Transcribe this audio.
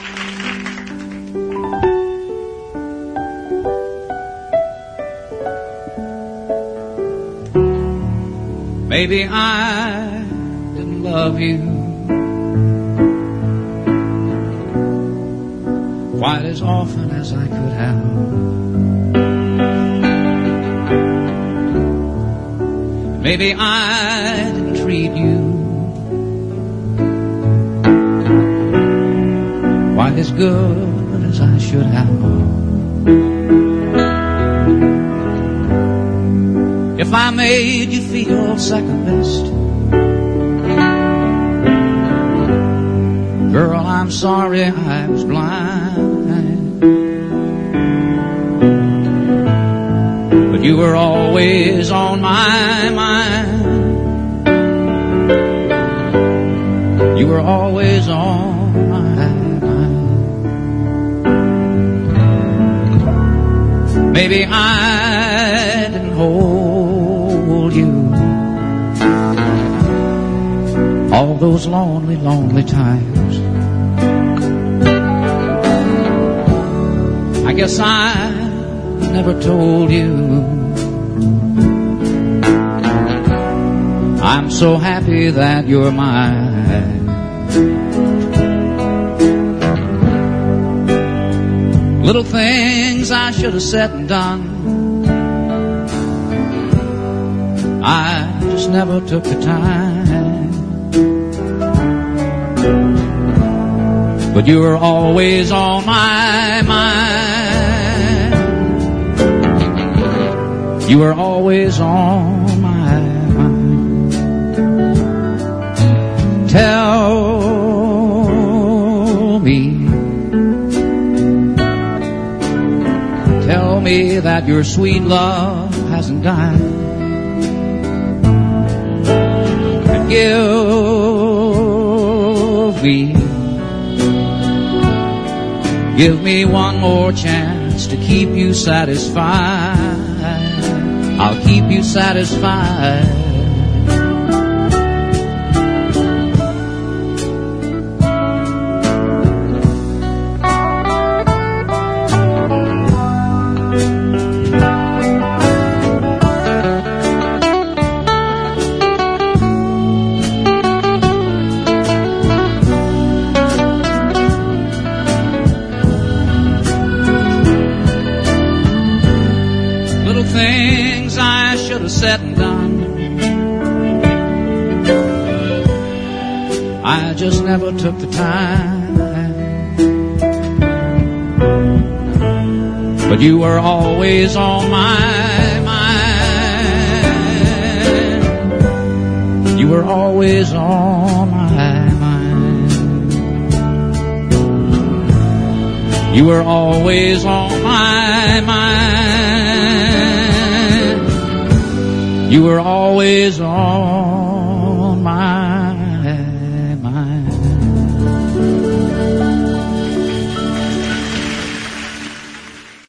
Maybe I didn't love you quite as often as I could have. Maybe I didn't treat you quite as good as I should have. If I made you feel second best, girl, I'm sorry I was blind. But you were always on my mind. You were always on my mind. Maybe I didn't hold you all those lonely, lonely times. I guess I never told you I'm so happy that you're mine. Little things I should have said and done, I just never took the time. But you were always on my mind. You were always on my mind. Tell me that your sweet love hasn't died. And give me one more chance to keep you satisfied. I'll keep you satisfied. Things I should have said and done, I just never took the time. But you were always on my mind. You were always on my mind. You were always on my mind. You were always on my mind.